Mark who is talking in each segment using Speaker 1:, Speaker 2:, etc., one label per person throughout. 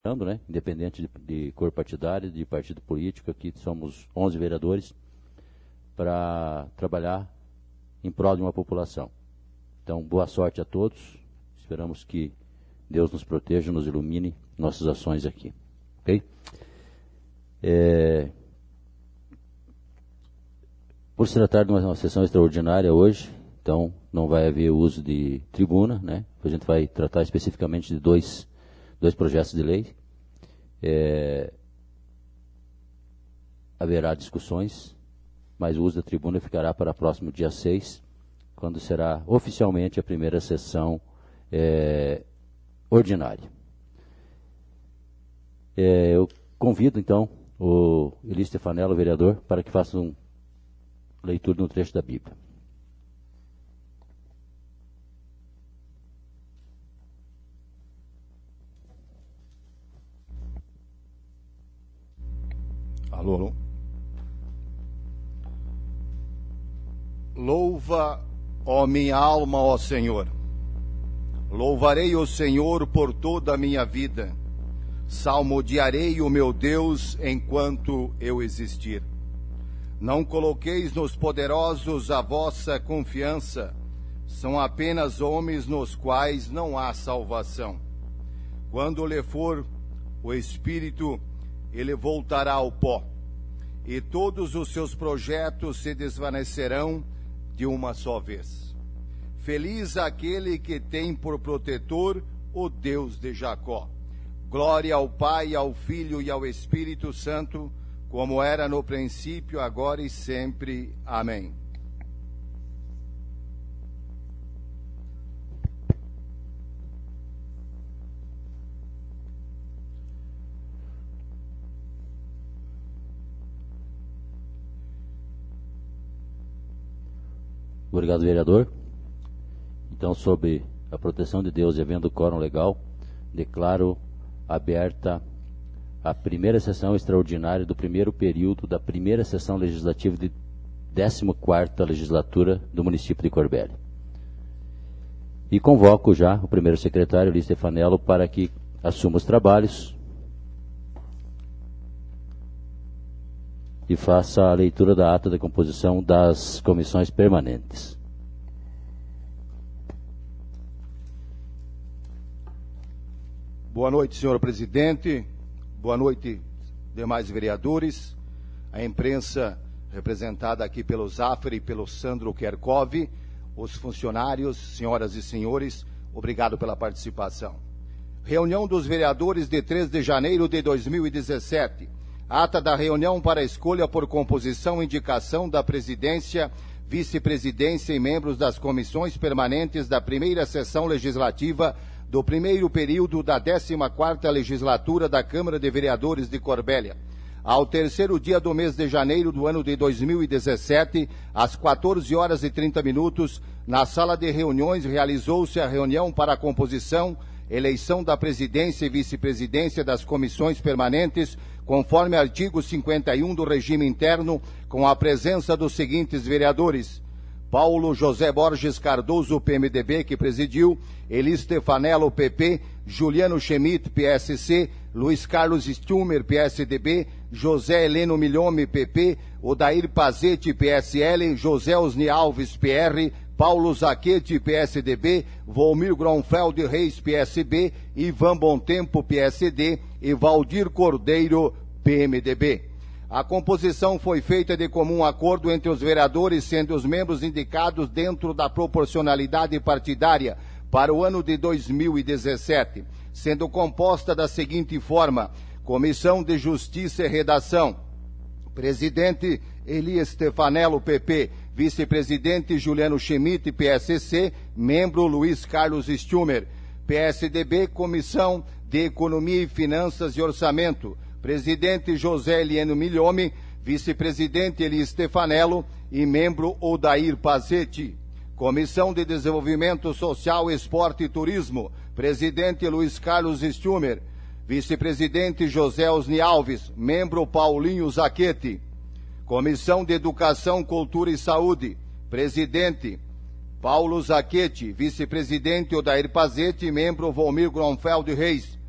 Speaker 1: né, independente de cor partidária, de partido político, aqui somos 11 vereadores, para trabalhar em prol de uma população. Então, boa sorte a todos, esperamos que Deus nos proteja, nos ilumine nossas ações aqui. Ok? Por se tratar de uma sessão extraordinária hoje, então não vai haver uso de tribuna, né? A gente vai tratar especificamente de dois projetos de lei. Haverá discussões, mas o uso da tribuna ficará para o próximo dia 6, quando será oficialmente a primeira sessão ordinária. Eu convido, então, o Eli Stefanello, vereador, para que faça uma leitura no trecho da Bíblia.
Speaker 2: Alô? Louva, ó minha alma, ó Senhor. Louvarei o Senhor por toda a minha vida. Salmodiarei o meu Deus enquanto eu existir. Não coloqueis nos poderosos a vossa confiança. São apenas homens nos quais não há salvação. Quando lhe for o Espírito, ele voltará ao pó, e todos os seus projetos se desvanecerão de uma só vez. Feliz aquele que tem por protetor o Deus de Jacó. Glória ao Pai, ao Filho e ao Espírito Santo, como era no princípio, agora e sempre. Amém.
Speaker 1: Obrigado, vereador. Então, sob a proteção de Deus e havendo quórum legal, declaro aberta a primeira sessão extraordinária do primeiro período da primeira sessão legislativa de 14ª legislatura do município de Corbélia. E convoco já o primeiro secretário, Eli Stefanello, para que assuma os trabalhos e faça a leitura da ata da composição das comissões permanentes.
Speaker 2: Boa noite, senhor presidente. Boa noite, demais vereadores. A imprensa representada aqui pelo Zaffer e pelo Sandro Kerkov, os funcionários, senhoras e senhores, obrigado pela participação. Reunião dos vereadores de 3 de janeiro de 2017. Ata da reunião para escolha por composição e indicação da presidência, vice-presidência e membros das comissões permanentes da primeira sessão legislativa do primeiro período da 14ª legislatura da Câmara de Vereadores de Corbélia. Ao terceiro dia do mês de janeiro do ano de 2017, às 14h30, na sala de reuniões, realizou-se a reunião para a composição, eleição da presidência e vice-presidência das comissões permanentes, conforme artigo 51 do regime interno, com a presença dos seguintes vereadores: Paulo José Borges Cardoso, PMDB, que presidiu, Eli Stefanello, PP, Juliano Schmidt, PSC, Luiz Carlos Stummer, PSDB, José Heleno Milhome, PP, Odair Pazete, PSL, José Osni Alves, PR, Paulo Zaquete, PSDB, Volmir Gronfeld Reis, PSB, Ivan Bontempo, PSD e Valdir Cordeiro, PMDB. A composição foi feita de comum acordo entre os vereadores, sendo os membros indicados dentro da proporcionalidade partidária para o ano de 2017, sendo composta da seguinte forma: Comissão de Justiça e Redação, presidente Eli Stefanello, PP, vice-presidente Juliano Schmidt, PSC, membro Luiz Carlos Stummer, PSDB, Comissão de Economia e Finanças e Orçamento, presidente José Heleno Milhome, vice-presidente Eli Stefanello e membro Odair Pazete. Comissão de Desenvolvimento Social, Esporte e Turismo, presidente Luiz Carlos Stummer, vice-presidente José Osni Alves, membro Paulinho Zaquete. Comissão de Educação, Cultura e Saúde, presidente Paulo Zaquete, vice-presidente Odair Pazete e membro Volmir Gronfeld Reis.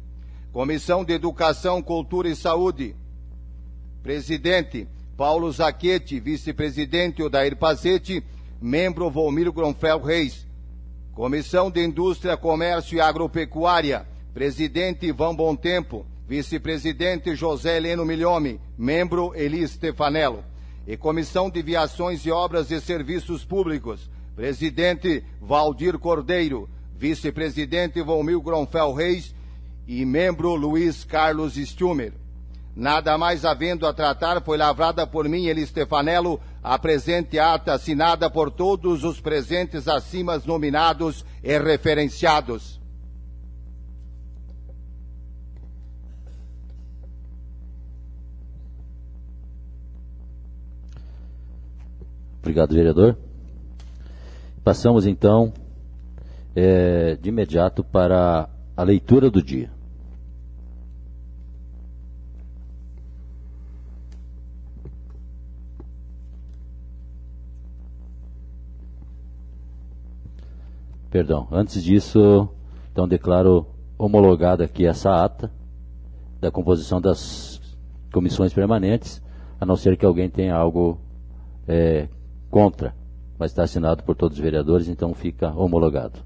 Speaker 2: Comissão de Educação, Cultura e Saúde. Presidente, Paulo Zachetti. Vice-presidente, Odair Pazzetti. Membro, Volmir Gronfeld Reis. Comissão de Indústria, Comércio e Agropecuária. Presidente, Ivan Bontempo. Vice-presidente, José Heleno Milhome. Membro, Eli Stefanello. E Comissão de Viações e Obras e Serviços Públicos. Presidente, Valdir Cordeiro. Vice-presidente, Volmir Gronfeld Reis. E membro, Luiz Carlos Stumer. Nada mais havendo a tratar, foi lavrada por mim, Eli Stefanello, a presente ata assinada por todos os presentes acima nominados e referenciados.
Speaker 1: Obrigado, vereador. Passamos, então, de imediato para a leitura do dia. Perdão, antes disso, então declaro homologada aqui essa ata da composição das comissões permanentes, a não ser que alguém tenha algo contra, mas está assinado por todos os vereadores, então fica homologado.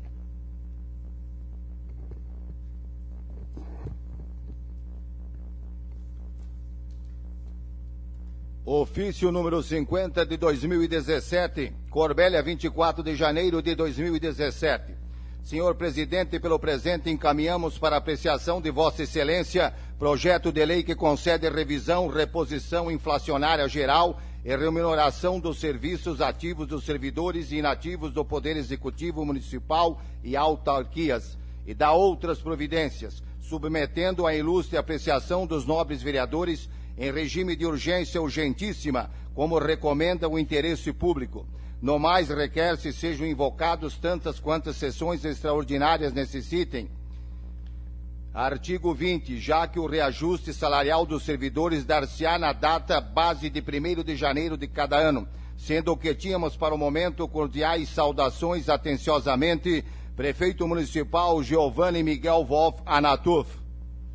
Speaker 2: Ofício número 50 de 2017, Corbélia, 24 de janeiro de 2017. Senhor presidente, pelo presente encaminhamos para apreciação de Vossa Excelência projeto de lei que concede revisão, reposição inflacionária geral e remuneração dos serviços ativos dos servidores e inativos do Poder Executivo Municipal e autarquias e da outras providências, submetendo à ilustre apreciação dos nobres vereadores em regime de urgência urgentíssima, como recomenda o interesse público. No mais, requer-se sejam invocados tantas quantas sessões extraordinárias necessitem. Artigo 20. Já que o reajuste salarial dos servidores dar-se-á na data base de 1º de janeiro de cada ano, sendo que tínhamos para o momento cordiais saudações atenciosamente, Prefeito Municipal Giovanni Miguel Wolf Anatuf.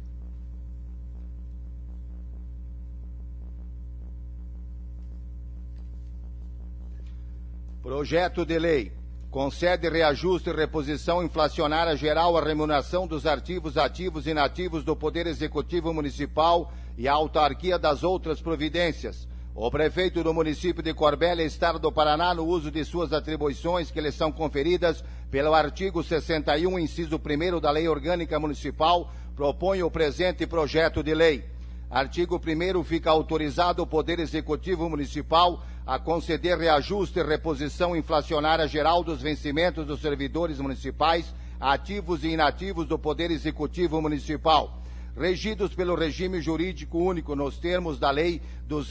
Speaker 2: Projeto de lei concede reajuste e reposição inflacionária geral à remuneração dos ativos e inativos do Poder Executivo Municipal e à autarquia das outras providências. O prefeito do município de Corbélia, Estado do Paraná, no uso de suas atribuições que lhe são conferidas pelo artigo 61, inciso 1º da Lei Orgânica Municipal, propõe o presente projeto de lei. Artigo 1º, fica autorizado o Poder Executivo Municipal a conceder reajuste e reposição inflacionária geral dos vencimentos dos servidores municipais, ativos e inativos do Poder Executivo Municipal, regidos pelo regime jurídico único nos termos da Lei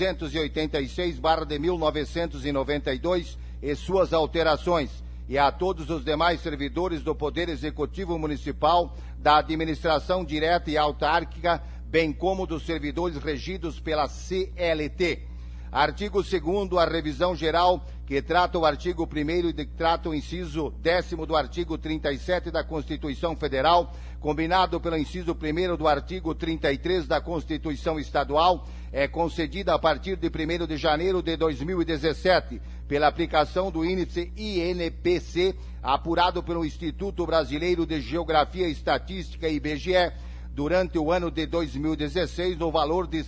Speaker 2: 286/1992 e suas alterações, e a todos os demais servidores do Poder Executivo Municipal, da administração direta e autárquica, bem como dos servidores regidos pela CLT. Artigo 2º, a revisão geral, que trata o artigo 1º e que trata o inciso 10º do artigo 37 da Constituição Federal, combinado pelo inciso 1º do artigo 33 da Constituição Estadual, é concedida a partir de 1º de janeiro de 2017, pela aplicação do índice INPC, apurado pelo Instituto Brasileiro de Geografia e Estatística, IBGE, durante o ano de 2016, no valor de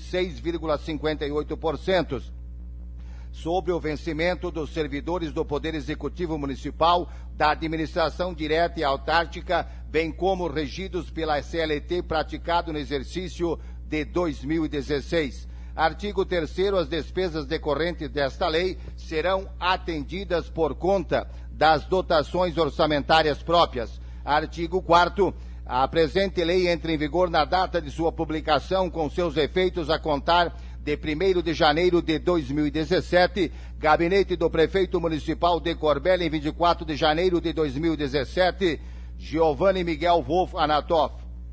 Speaker 2: 6,58%, sobre o vencimento dos servidores do Poder Executivo Municipal, da administração direta e autárquica, bem como regidos pela CLT, praticado no exercício de 2016. Artigo 3º, as despesas decorrentes desta lei serão atendidas por conta das dotações orçamentárias próprias. Artigo 4º, a presente lei entra em vigor na data de sua publicação, com seus efeitos a contar de 1º de janeiro de 2017, Gabinete do Prefeito Municipal de Corbélia, em 24 de janeiro de 2017, Giovanni Miguel Wolf Anatov.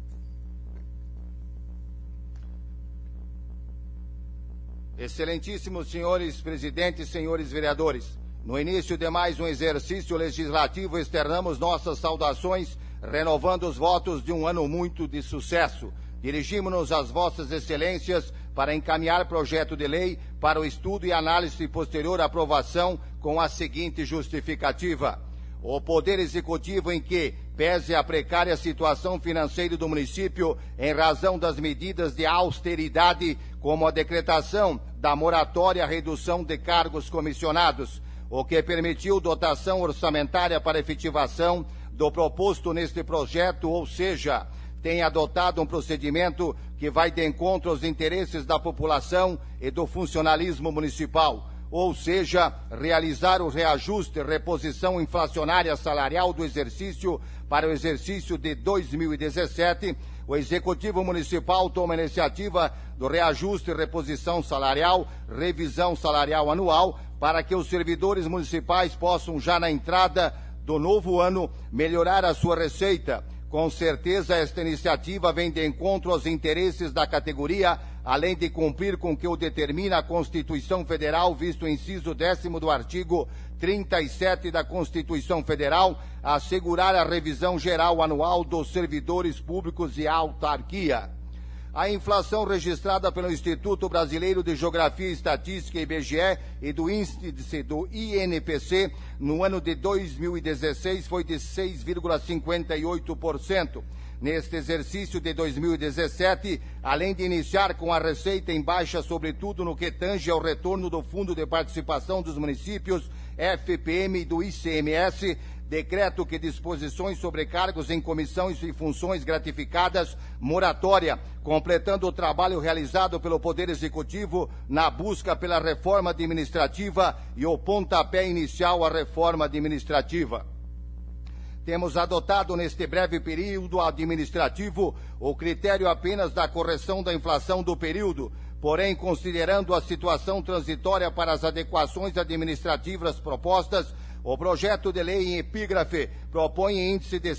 Speaker 2: Excelentíssimos senhores presidentes, senhores vereadores, no início de mais um exercício legislativo, externamos nossas saudações, renovando os votos de um ano muito de sucesso, dirigimos-nos às vossas excelências para encaminhar projeto de lei para o estudo e análise e posterior aprovação com a seguinte justificativa. O Poder Executivo, em que, pese a precária situação financeira do município, em razão das medidas de austeridade, como a decretação da moratória à redução de cargos comissionados, o que permitiu dotação orçamentária para efetivação do proposto neste projeto, ou seja, tem adotado um procedimento que vai de encontro aos interesses da população e do funcionalismo municipal, ou seja, realizar o reajuste e reposição inflacionária salarial do exercício para o exercício de 2017, o Executivo Municipal toma a iniciativa do reajuste e reposição salarial, revisão salarial anual, para que os servidores municipais possam, já na entrada do novo ano, melhorar a sua receita. Com certeza, esta iniciativa vem de encontro aos interesses da categoria, além de cumprir com o que o determina a Constituição Federal, visto o inciso 10º do artigo 37 da Constituição Federal, assegurar a revisão geral anual dos servidores públicos e autarquia. A inflação registrada pelo Instituto Brasileiro de Geografia e Estatística, IBGE, e do índice do INPC, no ano de 2016, foi de 6,58%. Neste exercício de 2017, além de iniciar com a receita em baixa, sobretudo no que tange ao retorno do Fundo de Participação dos Municípios, FPM e do ICMS, decreto que disposições sobre cargos em comissões e funções gratificadas, moratória, completando o trabalho realizado pelo Poder Executivo na busca pela reforma administrativa e o pontapé inicial à reforma administrativa. Temos adotado neste breve período administrativo o critério apenas da correção da inflação do período, porém, considerando a situação transitória para as adequações administrativas propostas, o projeto de lei em epígrafe propõe índice de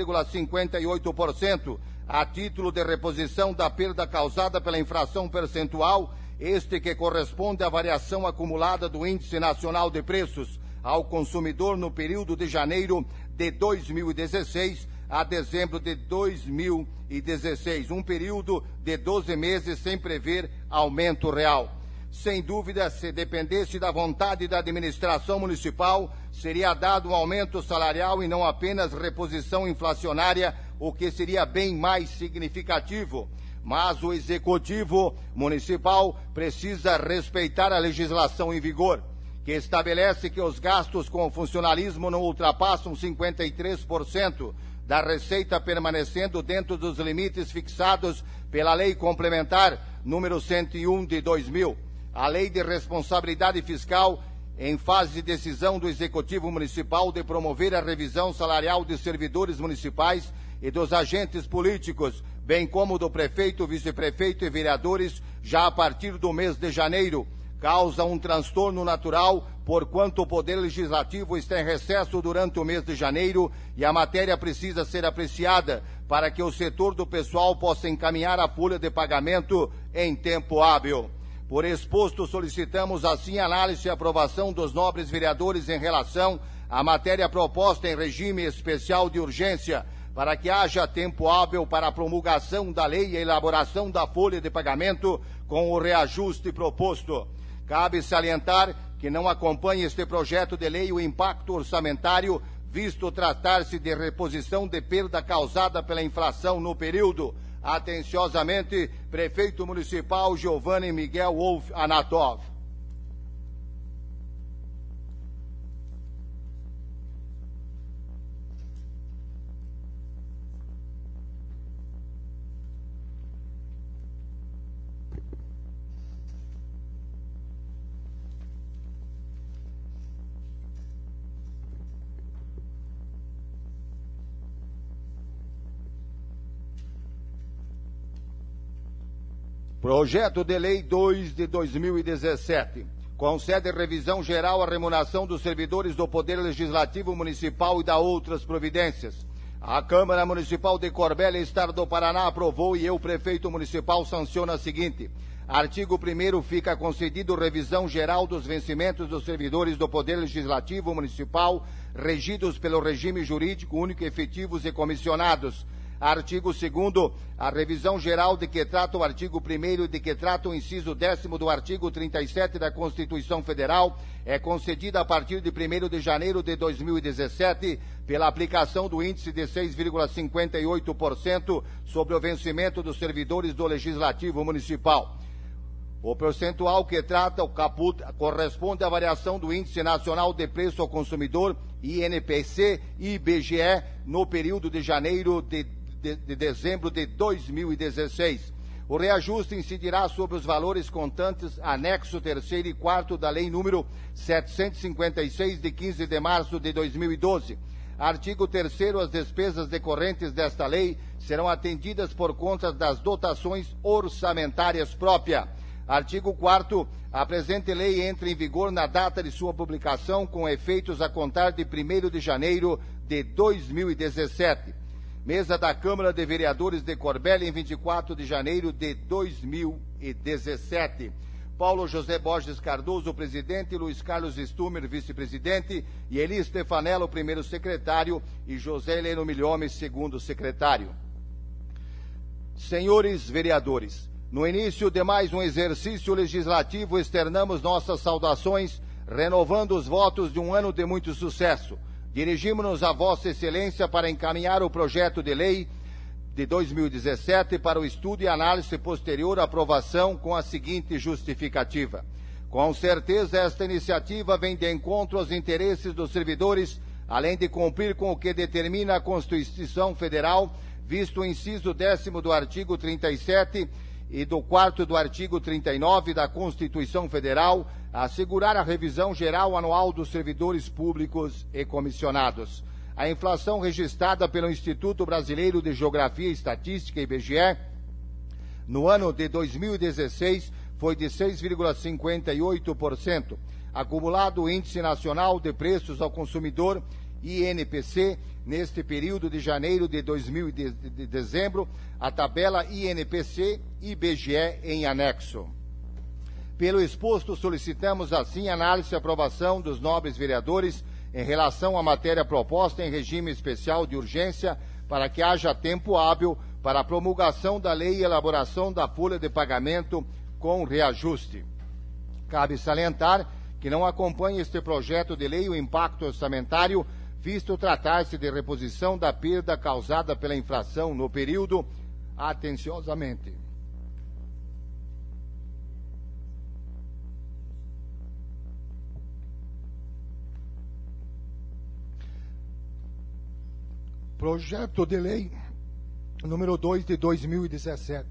Speaker 2: 6,58%, a título de reposição da perda causada pela inflação percentual, este que corresponde à variação acumulada do Índice Nacional de Preços ao consumidor no período de janeiro de 2016 a dezembro de 2016, um período de 12 meses sem prever aumento real. Sem dúvida, se dependesse da vontade da administração municipal, seria dado um aumento salarial e não apenas reposição inflacionária, o que seria bem mais significativo. Mas o Executivo Municipal precisa respeitar a legislação em vigor, que estabelece que os gastos com o funcionalismo não ultrapassam 53% da receita, permanecendo dentro dos limites fixados pela Lei Complementar número 101 de 2000. A Lei de Responsabilidade Fiscal, em fase de decisão do Executivo Municipal de promover a revisão salarial de servidores municipais e dos agentes políticos, bem como do prefeito, vice-prefeito e vereadores, já a partir do mês de janeiro, causa um transtorno natural, porquanto o Poder Legislativo está em recesso durante o mês de janeiro e a matéria precisa ser apreciada para que o setor do pessoal possa encaminhar a folha de pagamento em tempo hábil. Por exposto, solicitamos assim análise e aprovação dos nobres vereadores em relação à matéria proposta em regime especial de urgência, para que haja tempo hábil para a promulgação da lei e a elaboração da folha de pagamento com o reajuste proposto. Cabe salientar que não acompanha este projeto de lei o impacto orçamentário, visto tratar-se de reposição de perda causada pela inflação no período. Atenciosamente, Prefeito Municipal Giovanni Miguel Wolf Anatov. Projeto de Lei 2 de 2017. Concede revisão geral à remuneração dos servidores do Poder Legislativo Municipal e da outras providências. A Câmara Municipal de Corbélia, Estado do Paraná, aprovou e eu, Prefeito Municipal, sanciono a seguinte. Artigo 1º, fica concedido revisão geral dos vencimentos dos servidores do Poder Legislativo Municipal regidos pelo regime jurídico único, efetivos e comissionados. Artigo 2º, a revisão geral de que trata o artigo 1º e de que trata o inciso 10º do artigo 37 da Constituição Federal é concedida a partir de 1º de janeiro de 2017 pela aplicação do índice de 6,58% sobre o vencimento dos servidores do Legislativo Municipal. O percentual que trata o caput corresponde à variação do Índice Nacional de Preço ao Consumidor, INPC e IBGE, no período de janeiro de dezembro de 2016. O reajuste incidirá sobre os valores contantes anexo 3º e 4º da Lei número 756, de 15 de março de 2012. Artigo 3º, as despesas decorrentes desta lei serão atendidas por conta das dotações orçamentárias próprias. Artigo 4º, a presente lei entra em vigor na data de sua publicação, com efeitos a contar de 1º de janeiro de 2017. Mesa da Câmara de Vereadores de Corbélia, em 24 de janeiro de 2017. Paulo José Borges Cardoso, presidente, Luiz Carlos Stumer, vice-presidente, e Eli Stefanello, primeiro secretário, e José Heleno Milhome, segundo secretário. Senhores vereadores, no início de mais um exercício legislativo, externamos nossas saudações, renovando os votos de um ano de muito sucesso. Dirigimos-nos a Vossa Excelência para encaminhar o projeto de lei de 2017 para o estudo e análise posterior à aprovação com a seguinte justificativa. Com certeza, esta iniciativa vem de encontro aos interesses dos servidores, além de cumprir com o que determina a Constituição Federal, visto o inciso 10º do artigo 37 e do 4º do artigo 39 da Constituição Federal, assegurar a revisão geral anual dos servidores públicos e comissionados. A inflação registrada pelo Instituto Brasileiro de Geografia e Estatística, IBGE, no ano de 2016 foi de 6,58%. Acumulado o Índice Nacional de Preços ao Consumidor, INPC, neste período de janeiro de dezembro, a tabela INPC e IBGE em anexo. Pelo exposto, solicitamos assim análise e aprovação dos nobres vereadores em relação à matéria proposta em regime especial de urgência, para que haja tempo hábil para a promulgação da lei e elaboração da folha de pagamento com reajuste. Cabe salientar que não acompanha este projeto de lei o impacto orçamentário, visto tratar-se de reposição da perda causada pela inflação no período. Atenciosamente. Projeto de lei número 2 de 2017.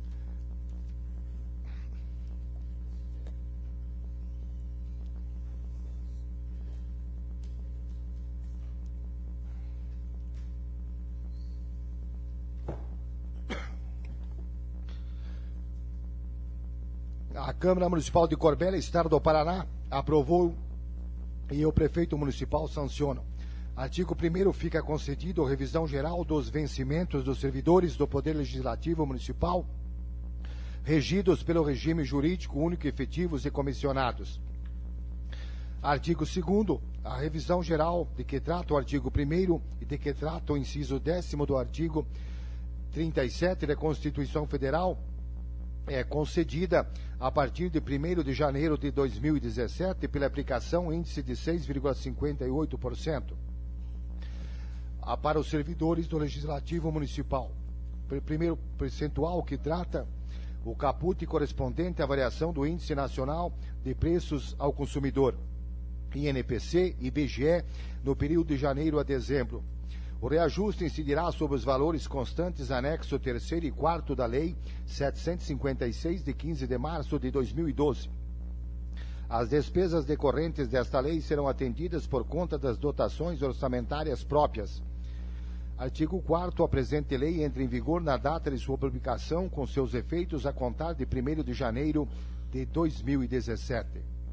Speaker 2: A Câmara Municipal de Corbélia, Estado do Paraná, aprovou e o prefeito municipal sanciona. Artigo 1º, fica concedido revisão geral dos vencimentos dos servidores do Poder Legislativo Municipal, regidos pelo regime jurídico único, efetivos e comissionados. Artigo 2º, a revisão geral de que trata o artigo 1º e de que trata o inciso 10º do artigo 37 da Constituição Federal, é concedida a partir de 1º de janeiro de 2017 pela aplicação índice de 6,58%. Para os servidores do Legislativo Municipal. Primeiro percentual que trata o caput correspondente à variação do Índice Nacional de Preços ao Consumidor, INPC e IBGE, no período de janeiro a dezembro. O reajuste incidirá sobre os valores constantes anexo 3º e 4º da Lei 756, de 15 de março de 2012. As despesas decorrentes desta lei serão atendidas por conta das dotações orçamentárias próprias. Artigo 4º, a presente lei entra em vigor na data de sua publicação, com seus efeitos a contar de 1º de janeiro de 2017.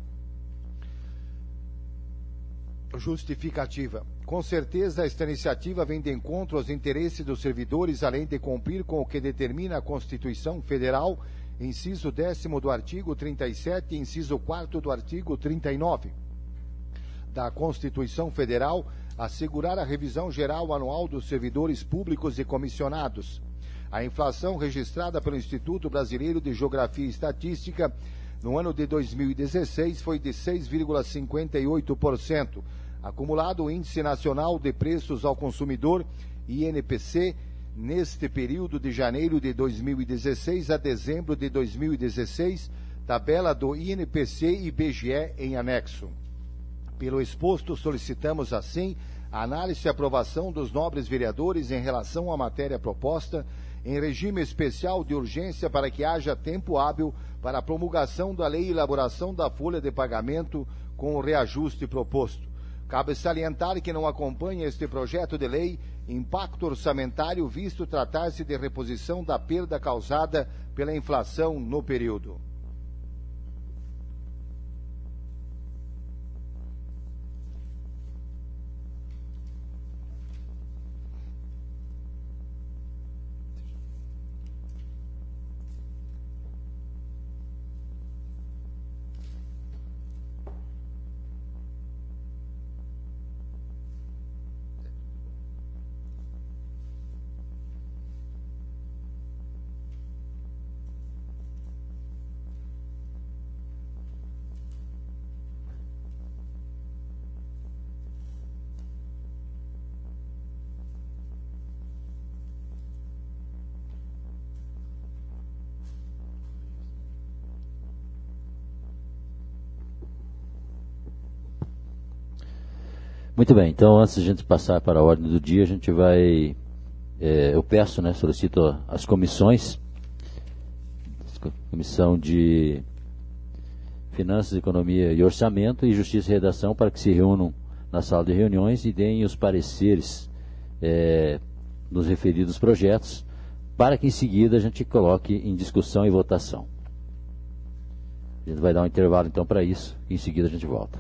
Speaker 2: Justificativa. Com certeza, esta iniciativa vem de encontro aos interesses dos servidores, além de cumprir com o que determina a Constituição Federal, inciso 10º do artigo 37 e inciso 4º do artigo 39 da Constituição Federal, assegurar a revisão geral anual dos servidores públicos e comissionados. A inflação registrada pelo Instituto Brasileiro de Geografia e Estatística no ano de 2016 foi de 6,58%. Acumulado o Índice Nacional de Preços ao Consumidor, INPC, neste período de janeiro de 2016 a dezembro de 2016, tabela do INPC e IBGE em anexo. Pelo exposto, solicitamos, assim, a análise e aprovação dos nobres vereadores em relação à matéria proposta, em regime especial de urgência para que haja tempo hábil para a promulgação da lei e elaboração da folha de pagamento com o reajuste proposto. Cabe salientar que não acompanha este projeto de lei impacto orçamentário, visto tratar-se de reposição da perda causada pela inflação no período.
Speaker 1: Muito bem, então antes de a gente passar para a ordem do dia, a gente vai, eu peço, solicito as comissões, Comissão de Finanças, Economia e Orçamento e Justiça e Redação, para que se reúnam na sala de reuniões e deem os pareceres nos referidos projetos, para que em seguida a gente coloque em discussão e votação. A gente vai dar um intervalo então para isso, e em seguida a gente volta.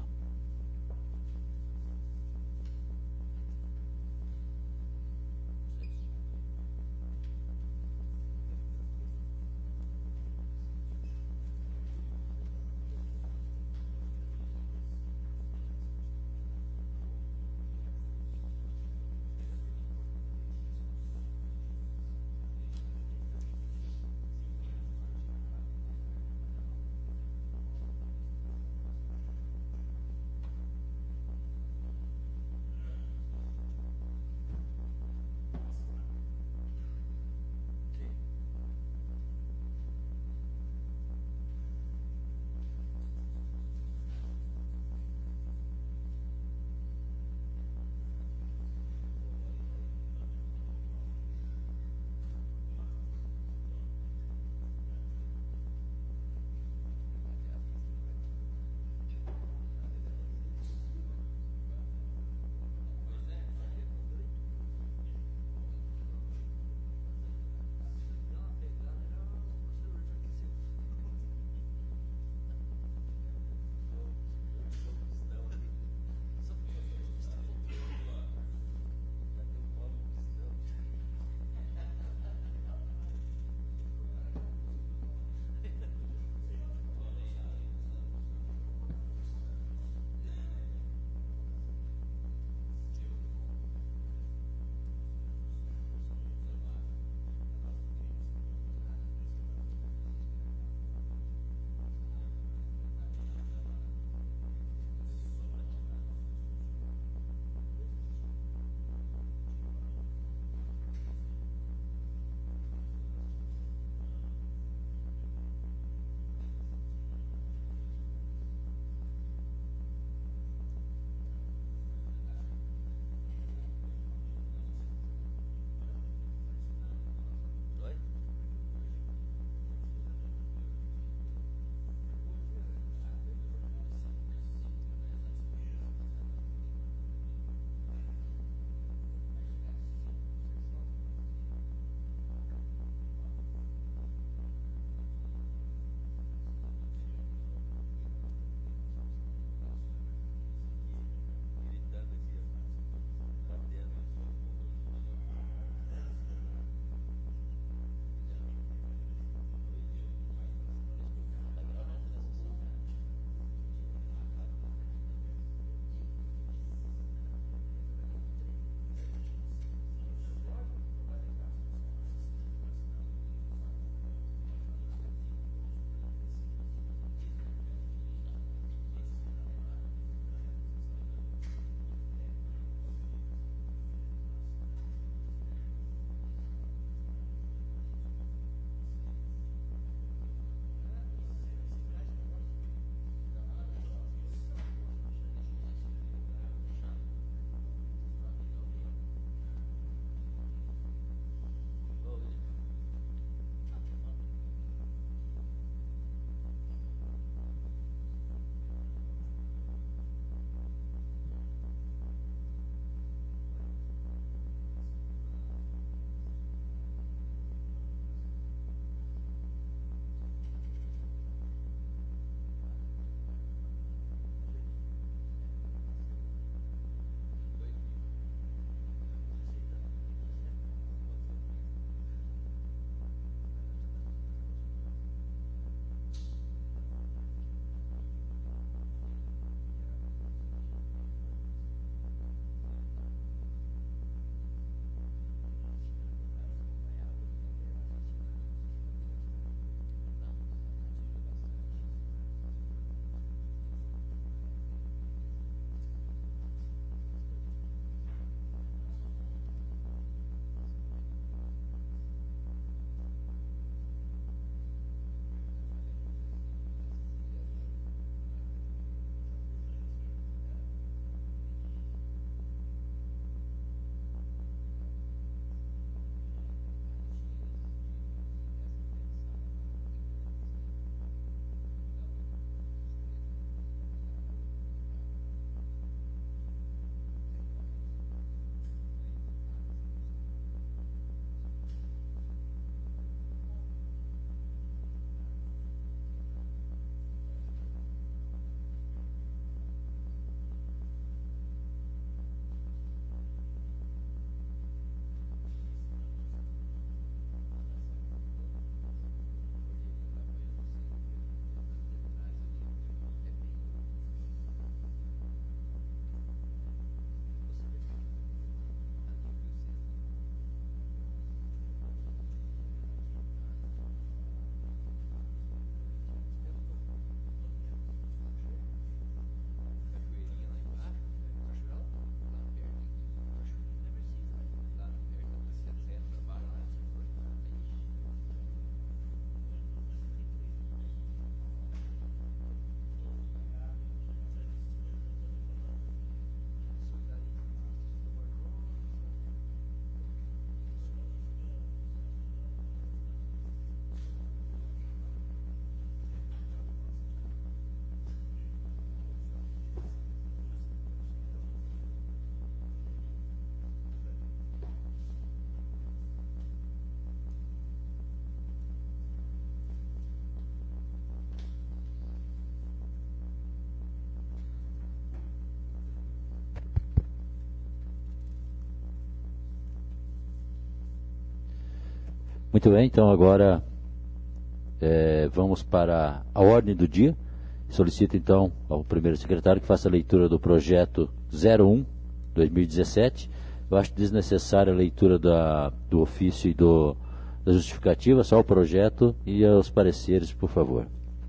Speaker 1: Muito bem, então agora vamos para a ordem do dia. Solicito então ao primeiro secretário que faça a leitura do projeto 01/2017. Eu acho desnecessária a leitura do ofício e da justificativa, só o projeto e os pareceres, por favor.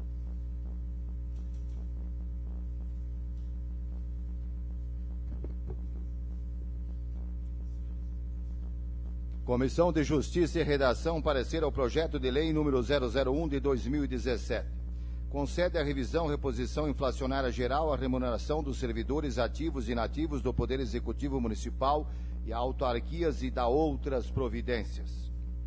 Speaker 2: Comissão de Justiça e Redação, parecer ao projeto de lei número 001 de 2017. Concede a revisão, reposição inflacionária geral, a remuneração dos servidores ativos e inativos do Poder Executivo Municipal e autarquias e da outras providências.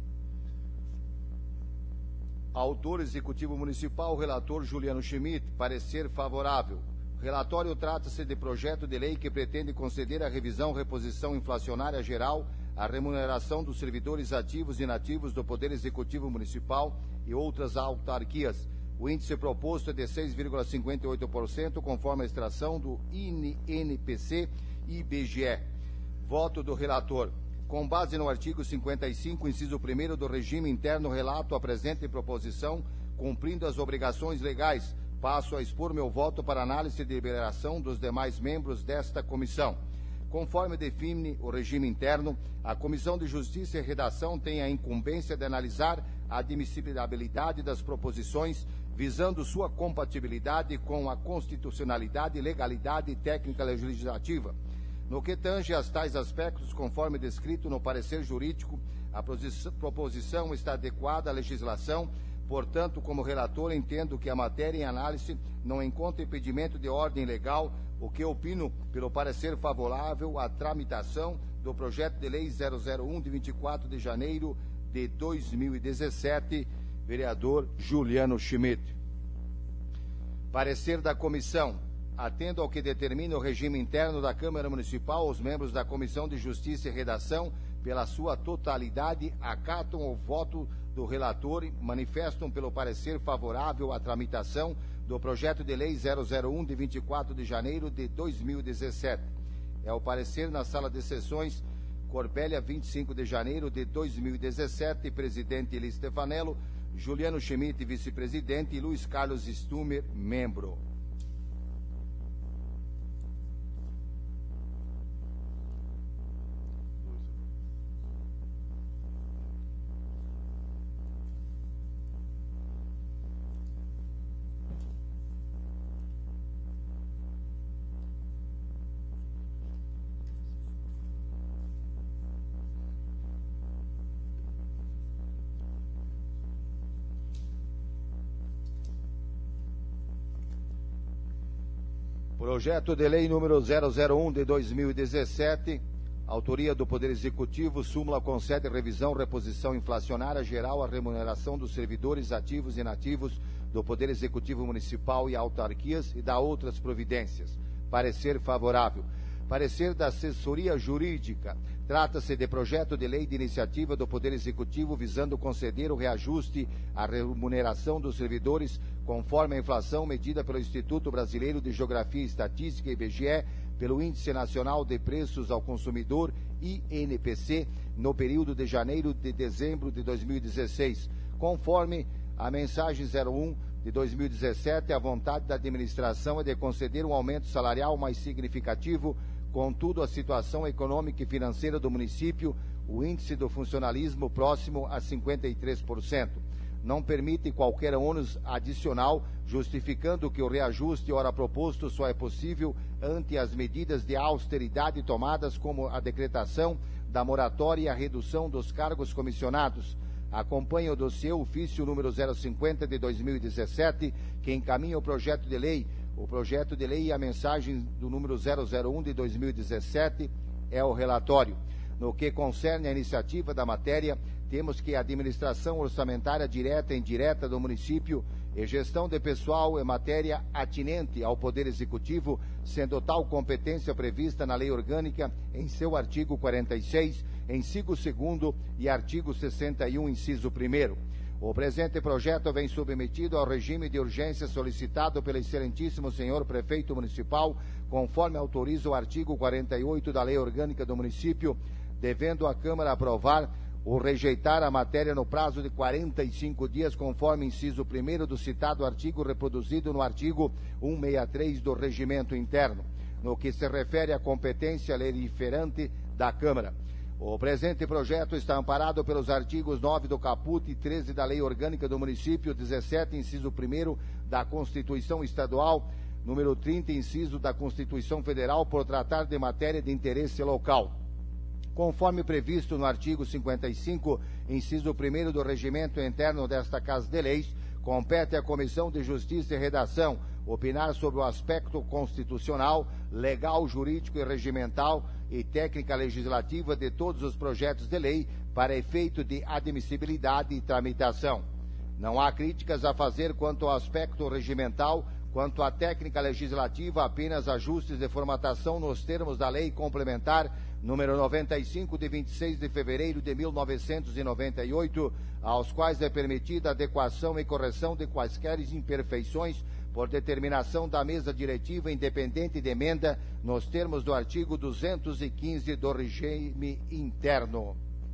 Speaker 2: Autor Executivo Municipal, relator Juliano Schmidt, parecer favorável. Relatório trata-se de projeto de lei que pretende conceder a revisão, reposição inflacionária geral, a remuneração dos servidores ativos e inativos do Poder Executivo Municipal e outras autarquias. O índice proposto é de 6,58%, conforme a extração do INPC e IBGE. Voto do relator. Com base no artigo 55, inciso 1º do regime interno, relato a presente proposição, cumprindo as obrigações legais. Passo a expor meu voto para análise e deliberação dos demais membros desta comissão. Conforme define o regime interno, a Comissão de Justiça e Redação tem a incumbência de analisar a admissibilidade das proposições, visando sua compatibilidade com a constitucionalidade, legalidade e técnica legislativa. No que tange a tais aspectos, conforme descrito no parecer jurídico, a proposição está adequada à legislação. Portanto, como relator, entendo que a matéria em análise não encontra impedimento de ordem legal, o que opino pelo parecer favorável à tramitação do projeto de lei 001 de 24 de janeiro de 2017, vereador Juliano Schmidt. Parecer da comissão. Atendo ao que determina o regime interno da Câmara Municipal, os membros da Comissão de Justiça e Redação, pela sua totalidade, acatam o voto do relator e manifestam pelo parecer favorável à tramitação do projeto de lei 001 de 24 de janeiro de 2017. É o parecer na sala de sessões Corbélia, 25 de janeiro de 2017, presidente Eli Stefanello, Juliano Schmidt, vice-presidente, e Luiz Carlos Stumer, membro. Projeto de lei número 001 de 2017, autoria do Poder Executivo, súmula concede revisão, reposição inflacionária geral à remuneração dos servidores ativos e inativos do Poder Executivo Municipal e autarquias e da outras providências. Parecer favorável. Parecer da assessoria jurídica. Trata-se de projeto de lei de iniciativa do Poder Executivo visando conceder o reajuste à remuneração dos servidores conforme a inflação medida pelo Instituto Brasileiro de Geografia e Estatística, IBGE, pelo Índice Nacional de Preços ao Consumidor, INPC, no período de janeiro de dezembro de 2016. Conforme a mensagem 01 de 2017, a vontade da administração é de conceder um aumento salarial mais significativo. Contudo, a situação econômica e financeira do município, o índice do funcionalismo próximo a 53%, não permite qualquer ônus adicional, justificando que o reajuste ora proposto só é possível ante as medidas de austeridade tomadas, como a decretação da moratória e a redução dos cargos comissionados. Acompanha o dossiê ofício número 050 de 2017, que encaminha o projeto de lei. O projeto de lei e a mensagem do número 001 de 2017 é o relatório. No que concerne à iniciativa da matéria, temos que a administração orçamentária direta e indireta do município e gestão de pessoal é matéria atinente ao Poder Executivo, sendo tal competência prevista na Lei Orgânica em seu artigo 46, inciso 2º e artigo 61, inciso 1º. O presente projeto vem submetido ao regime de urgência solicitado pelo excelentíssimo senhor prefeito municipal, conforme autoriza o artigo 48 da Lei Orgânica do município, devendo a Câmara aprovar ou rejeitar a matéria no prazo de 45 dias, conforme inciso 1º do citado artigo reproduzido no artigo 163 do Regimento Interno, no que se refere à competência legiferante da Câmara. O presente projeto está amparado pelos artigos 9 do caput e 13 da Lei Orgânica do Município, 17, inciso 1º da Constituição Estadual, número 30, inciso da Constituição Federal, por tratar de matéria de interesse local. Conforme previsto no artigo 55, inciso 1º do Regimento Interno desta Casa de Leis, compete à Comissão de Justiça e Redação opinar sobre o aspecto constitucional, legal, jurídico e regimental e técnica legislativa de todos os projetos de lei para efeito de admissibilidade e tramitação. Não há críticas a fazer quanto ao aspecto regimental, quanto à técnica legislativa, apenas ajustes de formatação nos termos da Lei Complementar número 95, de 26 de fevereiro de 1998, aos quais é permitida adequação e correção de quaisquer imperfeições por determinação da mesa diretiva independente de emenda nos termos do artigo 215 do regime interno.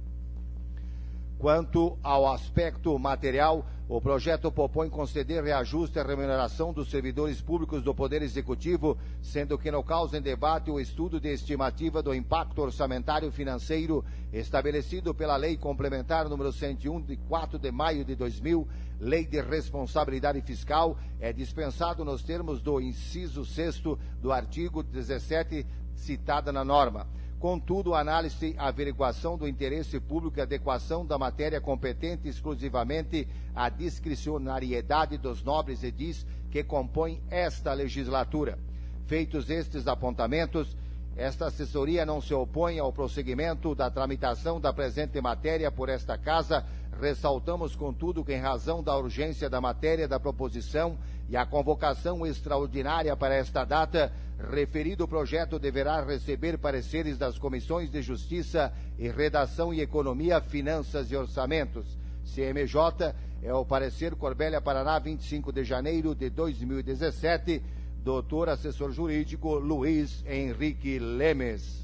Speaker 2: Quanto ao aspecto material, o projeto propõe conceder reajuste à remuneração dos servidores públicos do Poder Executivo, sendo que não causa em debate o estudo de estimativa do impacto orçamentário financeiro estabelecido pela Lei Complementar número 101, de 4 de maio de 2000, Lei de Responsabilidade Fiscal, é dispensado nos termos do inciso 6º do artigo 17, citada na norma. Contudo, a análise e averiguação do interesse público e adequação da matéria competente exclusivamente à discricionariedade dos nobres edis que compõem esta legislatura. Feitos estes apontamentos, esta assessoria não se opõe ao prosseguimento da tramitação da presente matéria por esta Casa. Ressaltamos, contudo, que em razão da urgência da matéria da proposição e a convocação extraordinária para esta data, referido projeto deverá receber pareceres das Comissões de Justiça e Redação e Economia, Finanças e Orçamentos. CMJ é o parecer Corbélia, Paraná, 25 de janeiro de 2017, doutor assessor jurídico Luiz Henrique Lemes.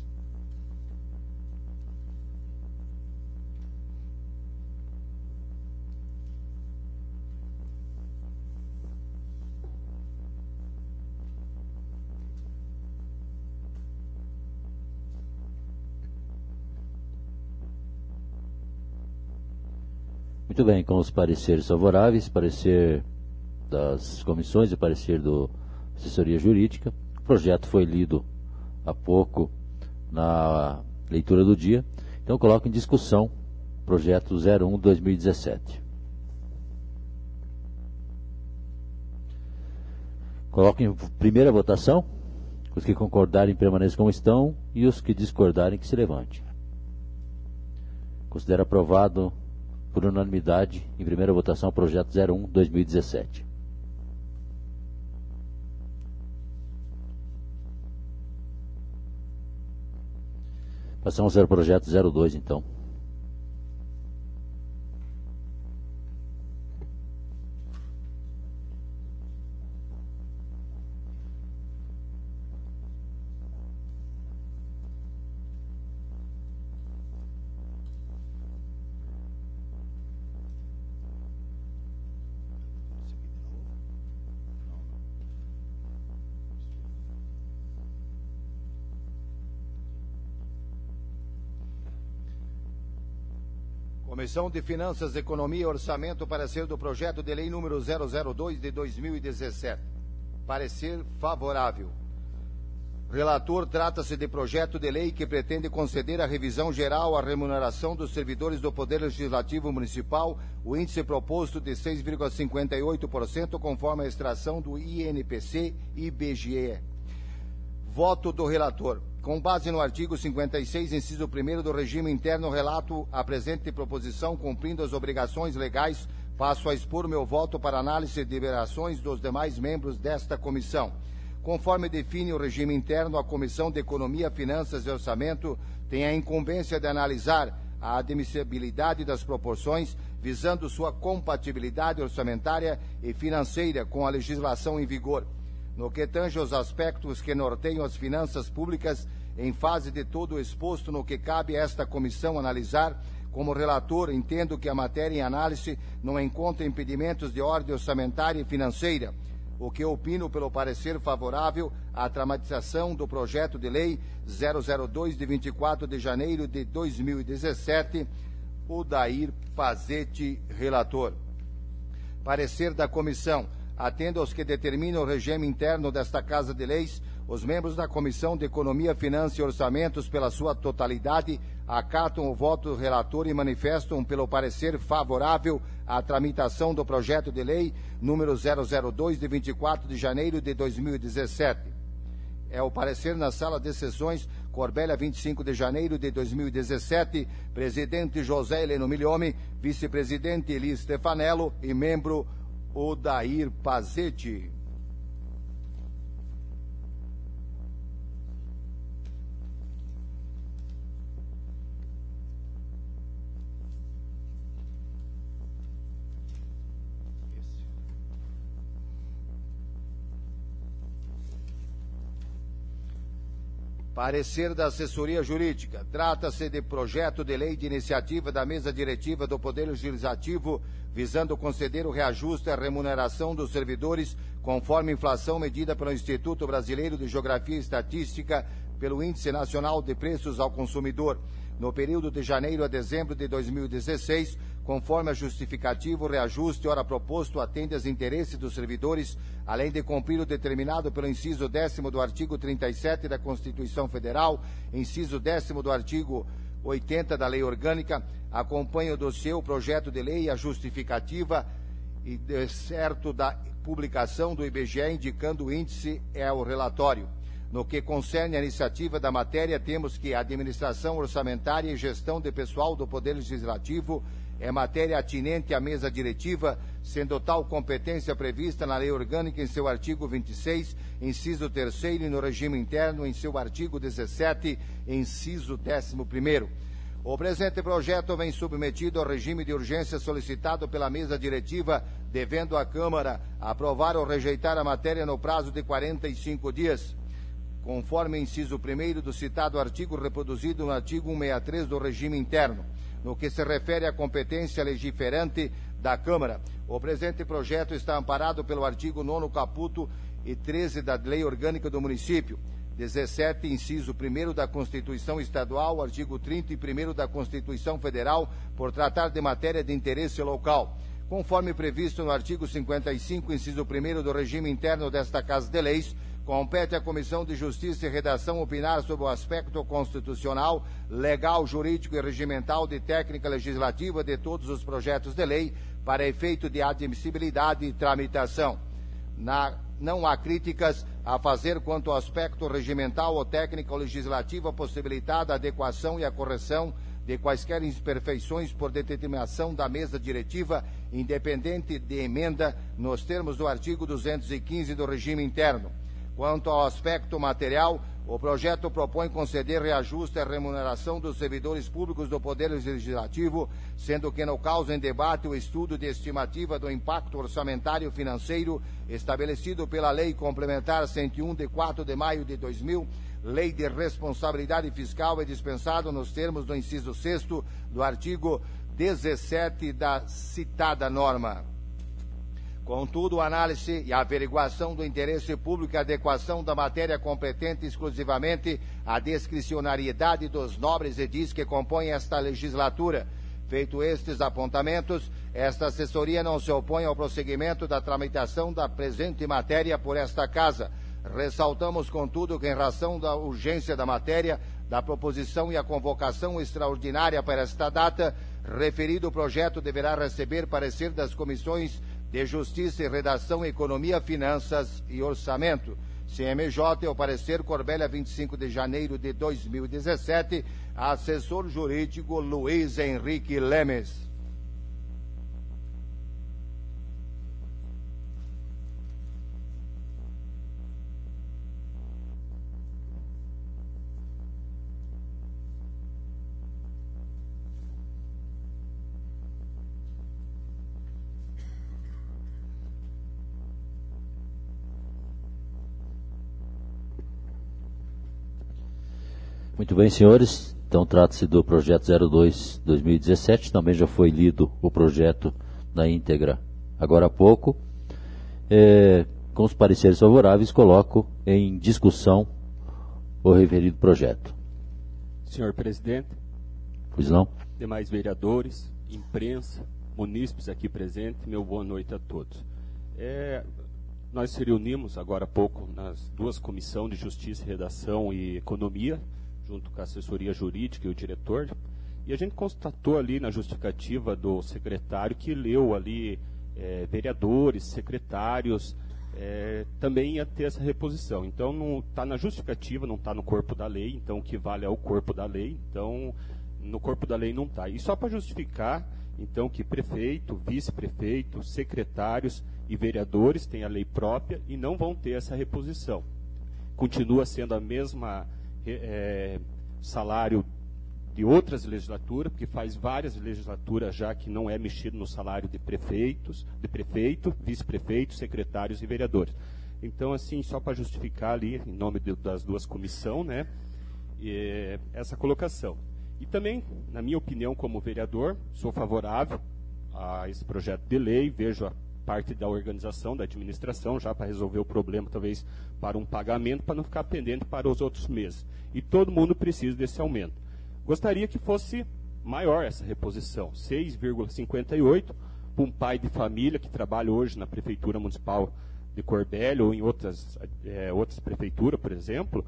Speaker 1: Muito bem, com os pareceres favoráveis, parecer das comissões e parecer do assessoria jurídica, o projeto foi lido há pouco na leitura do dia, então eu coloco em discussão o projeto 01/2017. Coloco em primeira votação, os que concordarem permaneçam como estão e os que discordarem que se levantem. Considero aprovado por unanimidade, em primeira votação, o projeto 01/2017. Passamos ao projeto 02, então.
Speaker 2: Comissão de Finanças, Economia e Orçamento, parecer do projeto de lei número 002 de 2017. Parecer favorável. Relator, trata-se de projeto de lei que pretende conceder a revisão geral à remuneração dos servidores do Poder Legislativo Municipal, o índice proposto de 6,58%, conforme a extração do INPC e IBGE. Voto do relator. Com base no artigo 56, inciso 1º do regime interno, relato a presente proposição, cumprindo as obrigações legais, passo a expor meu voto para análise e deliberações dos demais membros desta comissão. Conforme define o regime interno, a Comissão de Economia, Finanças e Orçamento tem a incumbência de analisar a admissibilidade das proporções, visando sua compatibilidade orçamentária e financeira com a legislação em vigor. No que tange aos aspectos que norteiam as finanças públicas, em fase de todo o exposto, no que cabe a esta comissão analisar, Como relator, entendo que a matéria em análise não encontra impedimentos de ordem orçamentária e financeira, o que opino pelo parecer favorável à tramitação do projeto de lei 002 de 24 de janeiro de 2017, Odair Pazzetti, relator. Parecer da comissão. Atendo aos que determinam o regime interno desta Casa de Leis, os membros da Comissão de Economia, Finanças e Orçamentos, pela sua totalidade, acatam o voto do relator e manifestam pelo parecer favorável à tramitação do projeto de lei número 002 de 24 de janeiro de 2017. É o parecer na sala de sessões Corbélia, 25 de janeiro de 2017, presidente José Heleno Milhome, vice-presidente Eli Stefanello e membro Odair Pazzetti. Parecer da assessoria jurídica. Trata-se de projeto de lei de iniciativa da mesa diretiva do Poder Legislativo visando conceder o reajuste à remuneração dos servidores conforme inflação medida pelo Instituto Brasileiro de Geografia e Estatística pelo Índice Nacional de Preços ao Consumidor. No período de janeiro a dezembro de 2016, conforme a justificativa, o reajuste ora proposto atende aos interesses dos servidores, além de cumprir o determinado pelo inciso 10º do artigo 37 da Constituição Federal, inciso 10º do artigo 80 da Lei Orgânica, acompanha o dossiê o projeto de lei e a justificativa e de certo da publicação do IBGE indicando o índice é o relatório. No que concerne a iniciativa da matéria, temos que a administração orçamentária e gestão de pessoal do Poder Legislativo é matéria atinente à mesa diretiva, sendo tal competência prevista na Lei Orgânica em seu artigo 26, inciso 3º, e no regime interno em seu artigo 17, inciso 11º. O presente projeto vem submetido ao regime de urgência solicitado pela mesa diretiva, devendo a Câmara aprovar ou rejeitar a matéria no prazo de 45 dias. Conforme inciso 1º do citado artigo reproduzido no artigo 163 do regime interno. No que se refere à competência legiferante da Câmara, o presente projeto está amparado pelo artigo 9º caput e 13 da Lei Orgânica do Município, 17, inciso 1º da Constituição Estadual, artigo 30 e 1º da Constituição Federal, por tratar de matéria de interesse local. Conforme previsto no artigo 55, inciso 1º do regime interno desta Casa de Leis, compete à Comissão de Justiça e Redação opinar sobre o aspecto constitucional, legal, jurídico e regimental de técnica legislativa de todos os projetos de lei para efeito de admissibilidade e tramitação. Não há críticas a fazer quanto ao aspecto regimental ou técnico legislativo, possibilitada a adequação e a correção de quaisquer imperfeições por determinação da mesa diretiva, independente de emenda, nos termos do artigo 215 do regime interno. Quanto ao aspecto material, o projeto propõe conceder reajuste à remuneração dos servidores públicos do Poder Legislativo, sendo que no caso em debate o estudo de estimativa do impacto orçamentário financeiro estabelecido pela Lei Complementar 101 de 4 de maio de 2000, Lei de Responsabilidade Fiscal, é dispensado nos termos do inciso 6º do artigo 17 da citada norma. Contudo, a análise e a averiguação do interesse público e a adequação da matéria competente exclusivamente à discricionariedade dos nobres edis que compõem esta legislatura. Feito estes apontamentos, esta assessoria não se opõe ao prosseguimento da tramitação da presente matéria por esta Casa. Ressaltamos, contudo, que em razão da urgência da matéria, da proposição e a convocação extraordinária para esta data, referido projeto deverá receber parecer das comissões de Justiça e Redação, Economia, Finanças e Orçamento. CMJ, ao parecer Corbélia, 25 de janeiro de 2017, assessor jurídico Luiz Henrique Lemes.
Speaker 1: Muito bem, senhores. Então trata-se do projeto 02/2017, também já foi lido o projeto na íntegra agora há pouco. Com os pareceres favoráveis, coloco em discussão o referido projeto.
Speaker 3: Senhor presidente,
Speaker 1: Pois não?
Speaker 3: demais vereadores, imprensa, munícipes aqui presentes, meu boa noite a todos. Nós se reunimos agora há pouco nas duas comissões de Justiça, Redação e Economia, junto com a assessoria jurídica e o diretor, e a gente constatou ali na justificativa do secretário que leu ali vereadores, secretários, também ia ter essa reposição. Então não está na justificativa, não está no corpo da lei, então o que vale é o corpo da lei, então no corpo da lei não está. E só para justificar, então, que prefeito, vice-prefeito, secretários e vereadores têm a lei própria e não vão ter essa reposição. Continua sendo a mesma salário de outras legislaturas, porque faz várias legislaturas já que não é mexido no salário de prefeito, vice-prefeito, secretários e vereadores. Então, assim, só para justificar ali, em nome das duas comissões, né, essa colocação. E também, na minha opinião, como vereador, sou favorável a esse projeto de lei, vejo a parte da organização, da administração, já para resolver o problema, talvez para um pagamento, para não ficar pendente para os outros meses. E todo mundo precisa desse aumento. Gostaria que fosse maior essa reposição, 6,58, para um pai de família que trabalha hoje na Prefeitura Municipal de Corbélia ou em outras prefeituras, por exemplo.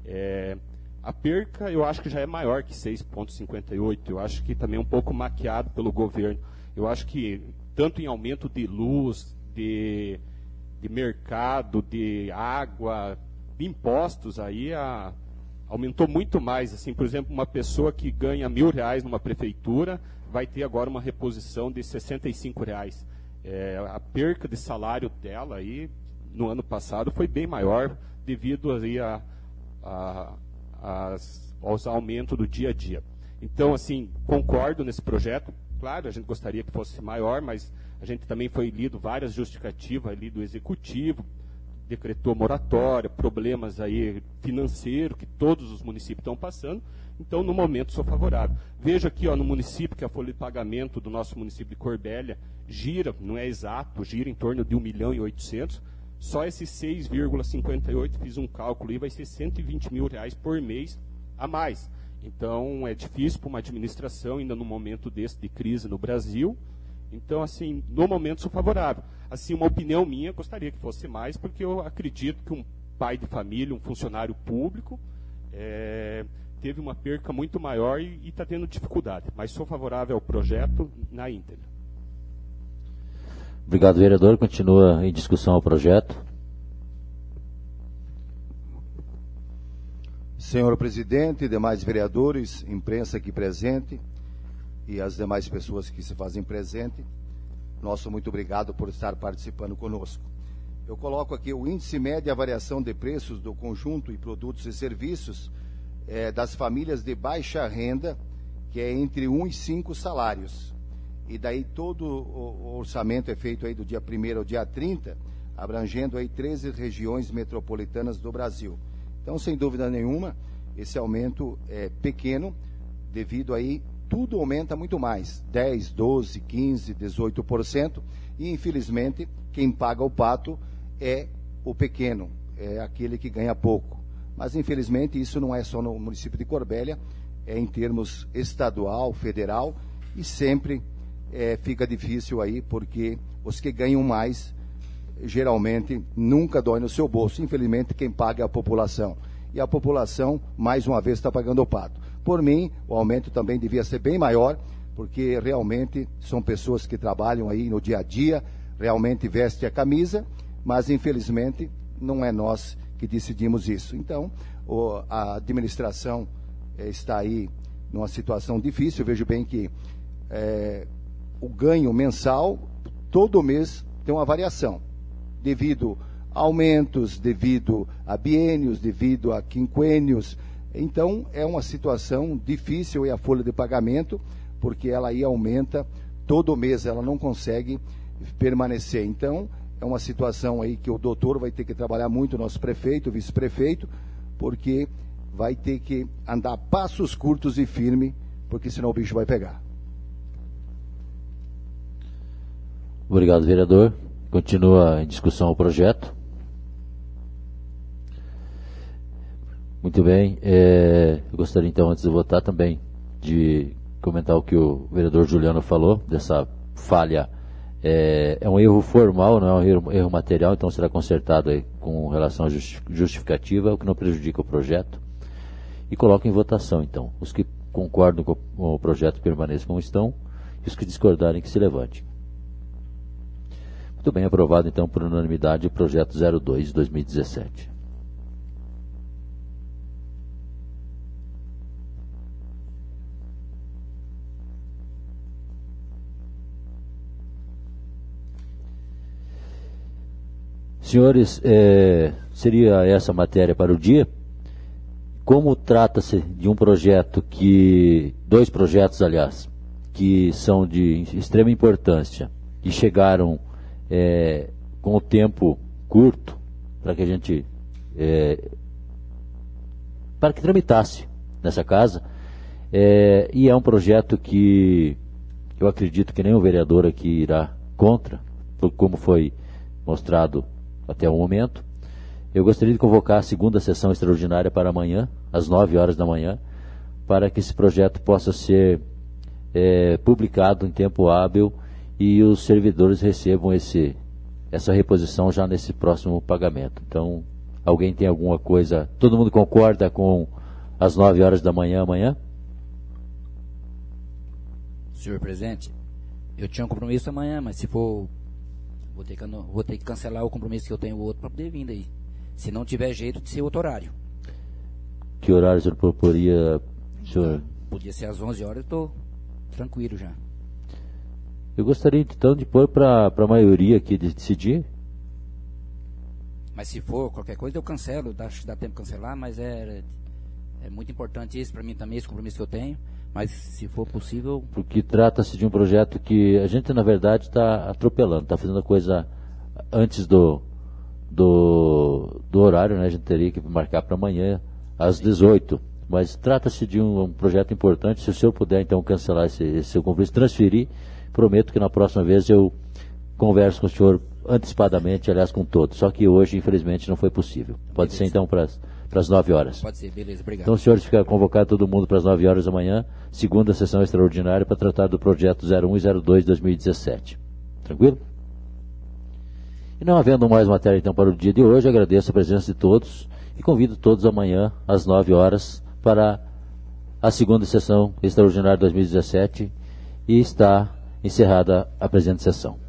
Speaker 3: A perca eu acho que já é maior que 6,58, eu acho que também é um pouco maquiado pelo governo. Eu acho que tanto em aumento de luz, de mercado, de água, de impostos, aí aumentou muito mais. Assim, por exemplo, uma pessoa que ganha R$1.000 numa prefeitura vai ter agora uma reposição de R$65. A perca de salário dela aí, no ano passado foi bem maior devido aí aos aumentos do dia a dia. Então, assim, concordo nesse projeto. Claro, a gente gostaria que fosse maior, mas a gente também foi lido várias justificativas ali do Executivo, decretou moratória, problemas aí financeiros que todos os municípios estão passando. Então, no momento, sou favorável. Vejo aqui no município que a folha de pagamento do nosso município de Corbélia gira, não é exato, gira em torno de R$1.800.000. Só esses 6,58, fiz um cálculo e vai ser R$120 mil por mês a mais. Então, é difícil para uma administração, ainda num momento desse de crise no Brasil. Então, assim, no momento sou favorável. Assim, uma opinião minha, gostaria que fosse mais, porque eu acredito que um pai de família, um funcionário público, teve uma perca muito maior e está tendo dificuldade. Mas sou favorável ao projeto na íntegra.
Speaker 1: Obrigado, vereador. Continua em discussão o projeto.
Speaker 2: Senhor presidente, demais vereadores, imprensa aqui presente e as demais pessoas que se fazem presente, nosso muito obrigado por estar participando conosco. Eu coloco aqui o índice médio de variação de preços do conjunto e produtos e serviços das famílias de baixa renda, que é entre 1 e 5 salários. E daí todo o orçamento é feito aí do dia 1º ao dia 30, abrangendo aí 13 regiões metropolitanas do Brasil. Então, sem dúvida nenhuma, esse aumento é pequeno, devido aí, tudo aumenta muito mais, 10, 12, 15, 18%, e infelizmente, quem paga o pato é o pequeno, é aquele que ganha pouco. Mas infelizmente isso não é só no município de Corbélia, é em termos estadual, federal, e sempre fica difícil aí, porque os que ganham mais, geralmente, nunca dói no seu bolso. Infelizmente, quem paga é a população. E a população, mais uma vez, está pagando o pato. Por mim, o aumento também devia ser bem maior, porque realmente são pessoas que trabalham aí no dia a dia, realmente vestem a camisa, mas infelizmente não é nós que decidimos isso. Então, a administração está aí numa situação difícil. Eu vejo bem que o ganho mensal, todo mês, tem uma variação, devido a aumentos, devido a biênios, devido a quinquênios. Então, é uma situação difícil e a folha de pagamento, porque ela aí aumenta todo mês, ela não consegue permanecer. Então, é uma situação aí que o doutor vai ter que trabalhar muito, nosso prefeito, vice-prefeito, porque vai ter que andar passos curtos e firme, porque senão o bicho vai pegar.
Speaker 1: Obrigado, vereador. Continua em discussão o projeto. Muito bem. Eu gostaria então, antes de votar também, de comentar o que o vereador Juliano falou, dessa falha. É um erro formal, não é um erro material, então será consertado aí com relação à justificativa, o que não prejudica o projeto. E coloco em votação, então. Os que concordam com o projeto permaneçam como estão, e os que discordarem que se levantem. Muito bem, aprovado então por unanimidade o projeto 02 de 2017. Senhores, seria essa matéria para o dia. Como trata-se de um projeto dois projetos, aliás, que são de extrema importância e chegaram com o tempo curto para que a gente para que tramitasse nessa casa, e é um projeto que eu acredito que nenhum vereador aqui irá contra, como foi mostrado até o momento. Eu gostaria de convocar a segunda sessão extraordinária para amanhã, às 9 horas da manhã, para que esse projeto possa ser publicado em tempo hábil e os servidores recebam essa reposição já nesse próximo pagamento. Então, alguém tem alguma coisa? Todo mundo concorda com as 9 horas da manhã amanhã?
Speaker 4: Senhor presidente, eu tinha um compromisso amanhã, mas se for, vou ter que cancelar o compromisso que eu tenho outro para poder vir daí. Se não tiver jeito de ser outro horário.
Speaker 1: Que horário o senhor proporia, senhor?
Speaker 4: Podia ser às 11 horas, eu estou tranquilo já.
Speaker 1: Eu gostaria então de pôr para a maioria aqui de decidir.
Speaker 4: Mas se for qualquer coisa eu cancelo, acho que dá tempo de cancelar, mas é muito importante isso para mim também, esse compromisso que eu tenho. Mas se for possível...
Speaker 1: Porque trata-se de um projeto que a gente na verdade está atropelando, está fazendo a coisa antes do horário, né? A gente teria que marcar para amanhã às 18. Mas trata-se de um projeto importante. Se o senhor puder então cancelar esse seu compromisso, transferir, prometo que na próxima vez eu converso com o senhor antecipadamente, aliás com todos. Só que hoje infelizmente não foi possível. Pode ser então para as 9 horas.
Speaker 4: Pode ser, beleza, obrigado.
Speaker 1: Então, senhores, fica convocado todo mundo para as 9 horas da manhã, segunda sessão extraordinária para tratar do projeto 01 e 02 de 2017. Tranquilo? E não havendo mais matéria então para o dia de hoje, agradeço a presença de todos e convido todos amanhã às 9 horas para a segunda sessão extraordinária de 2017 e está encerrada a presente sessão.